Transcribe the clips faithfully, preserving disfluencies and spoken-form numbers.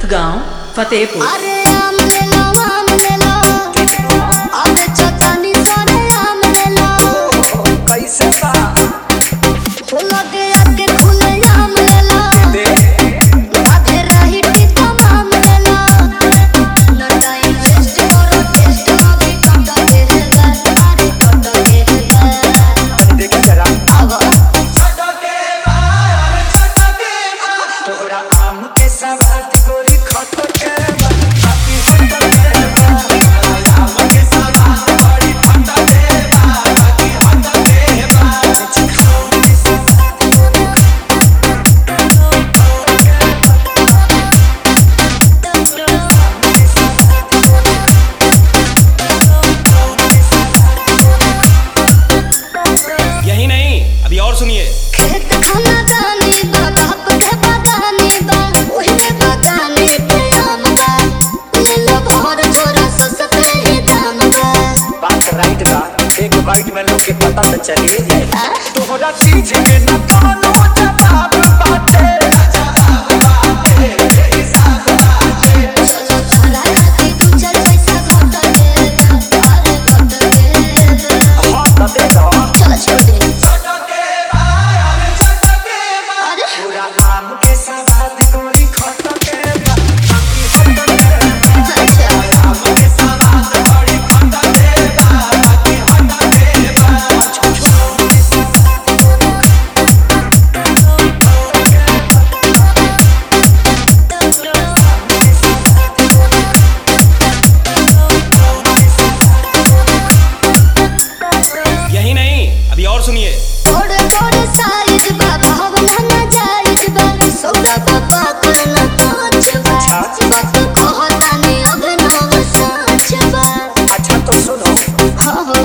हथगांव फतेहपुर। अरे आम ले लो आम ले लो अरे चटनी सरे आम ले लो कैसे बा फूल के आके खुले आम ले लो दे आधे रही टीका आम ले लो न टाइम वेस्ट करो टेस्ट अभी टट के है अरे टट के है देखी जरा अब तोरा आम के सवाद गोरी खट के बा बाकी हट के बा आम के सवाद बड़ी ठंडा दे बा बाकी हट के बा यही नहीं, अभी और सुनिए। खेत खाना दानी बा बाप के बगानी बा ओही में बगानी पे आम बा ले लो भर छोरा सस्ते ही दाम बा बात राइट बा एक बाइट में लोग के पता तो चल ही जाए आ? तोहरा चीज में न कानो जवाब बाटे जवाब बाटे हिसाब बाटे चलो छोरा खाती दू चार पैसा घट के बा अरे घट के बा हाँ तो दे दो चलो छोड़ दे छोटो के बा अरे छोटो के बा अरे पूरा आम के सवाद गोरी खट के बा बाकी हट के बा अच्छा आम के सवाद बड़ी ठंडा दे बा बाकी हट के बा यही नहीं, अभी और सुनिए। बड़े बड़े साइज बा भावना ना जायज बा सौदा पापा करना कांच बा वक्त कहता ने अभिनव साच बा अच्छा तो सुनो हाँ हो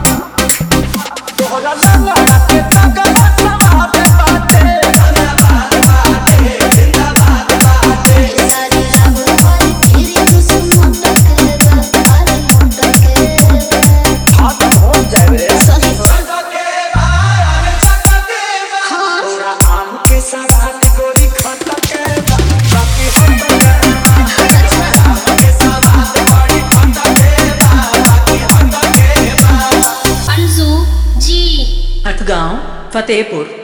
तोहरा लंगड़ा के तगड़ा सवाद बाटे जिंदाबाद बाटे जिंदाबाद बाटे सारी रात भर फिर तुम मोटक बा अरे मोटक बा हाँ तो हो जाए सही छोटो के बा अरे छोटो के बा हाँ पूरा आम के सवाद गोरी खट के बा बाकी हट के बा आम के सवाद बड़ी ठंडा दे बा बाकी हट के बा अंजू जी हथगांव फतेहपुर।